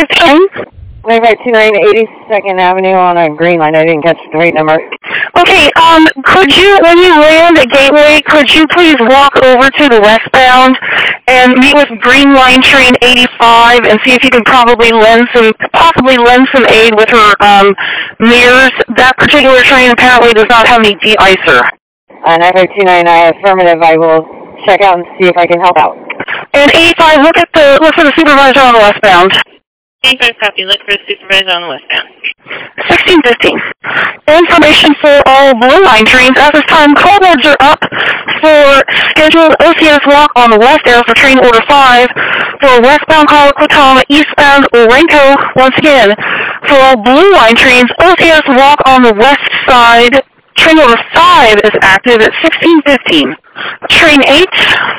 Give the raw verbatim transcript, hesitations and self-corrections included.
fifteen. Wayback two nine eighty-second Avenue on a green line. I didn't catch the right number. Okay, um, could you, when you land at Gateway, could you please walk over to the westbound and meet with Green Line Train eighty-five and see if you can probably lend some, possibly lend some aid with her um, mirrors? That particular train apparently does not have any de-icer. Uh, nine five two nine, I affirmative. I will check out and see if I can help out. And eighty-five, look at the, look for the supervisor on the westbound. eighty-five copy. Look for a supervisor on the westbound. sixteen fifteen. Information for all Blue Line trains. At this time, call boards are up for scheduled O C S walk on the west arrow for train order five. For westbound Colquittama, eastbound Orenco, once again. For all Blue Line trains, O C S walk on the west side. Train order five is active at sixteen fifteen. Train eight.